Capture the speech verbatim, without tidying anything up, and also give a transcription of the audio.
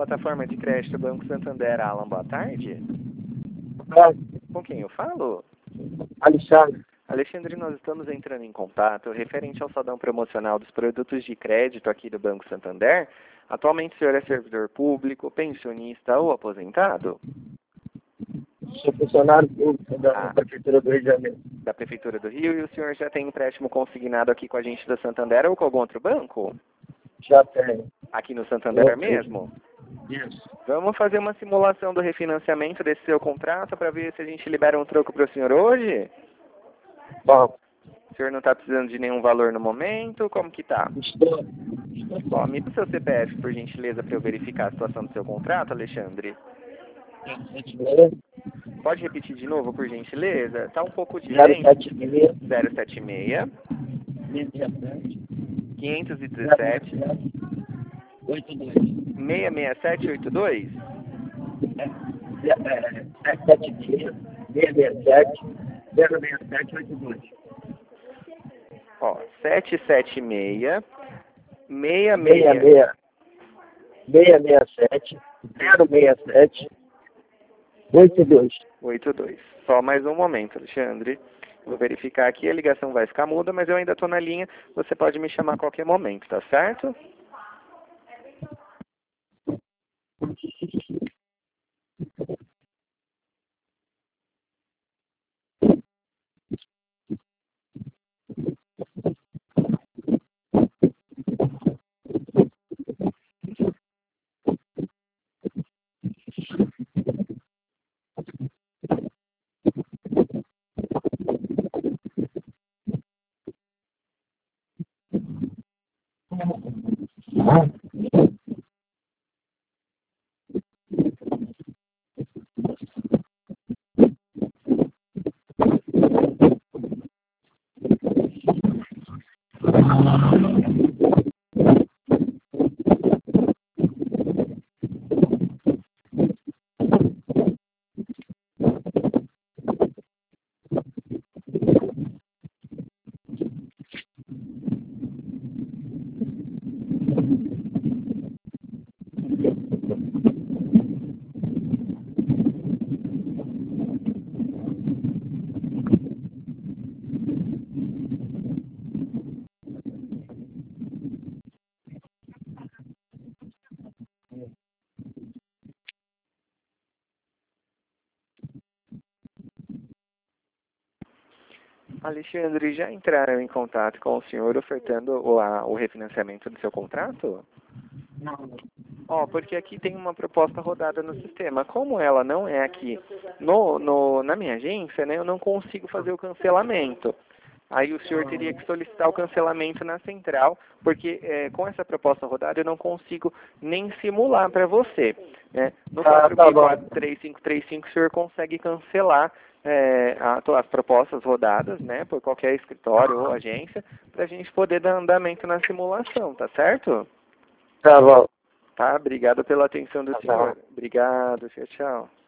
plataforma de crédito Banco Santander. Alan, boa tarde. É, Com quem eu falo? Alexandre. Alexandre, nós estamos entrando em contato referente ao saldão promocional dos produtos de crédito aqui do Banco Santander. Atualmente o senhor é servidor público, pensionista ou aposentado? Sou funcionário público da Ah. Prefeitura do Rio de Janeiro. Da Prefeitura do Rio, e o senhor já tem empréstimo consignado aqui com a gente da Santander ou com algum outro banco? Já tenho. Aqui no Santander Eu tenho. mesmo? Isso. Vamos fazer uma simulação do refinanciamento desse seu contrato para ver se a gente libera um troco para o senhor hoje? Bom, O senhor não está precisando de nenhum valor no momento? Como que tá? estou. Estou Ó, me dá o seu C P F, por gentileza, para eu verificar a situação do seu contrato, Alexandre. sete seis Pode repetir de novo, por gentileza? Tá um pouco de zero lento. sete seis zero sete seis, quinhentos e dezessete, oito dois. seis seis sete oito dois? É sete seis seis seis sete zero seis sete oito dois. Ó, sete sete seis, seis seis seis... seis seis sete zero seis sete oito dois. oito dois. Só mais um momento, Alexandre. Vou verificar aqui, a ligação vai ficar muda, mas eu ainda estou na linha. Você pode me chamar a qualquer momento, tá certo? Alexandre, já entraram em contato com o senhor ofertando o, a, o refinanciamento do seu contrato? Não, Ó, porque aqui tem uma proposta rodada no sistema. Como ela não é aqui no, no, na minha agência, né, eu não consigo fazer o cancelamento. Aí o senhor teria que solicitar o cancelamento na central, porque é, com essa proposta rodada eu não consigo nem simular para você. Né? No Ah, tá bom. quatro três cinco três cinco o senhor consegue cancelar é, a- as propostas rodadas, né, por qualquer escritório ou agência, para a gente poder dar andamento na simulação, tá certo? Tá bom. Tá, obrigado pela atenção do Tá bom. senhor. Obrigado, tchau, tchau.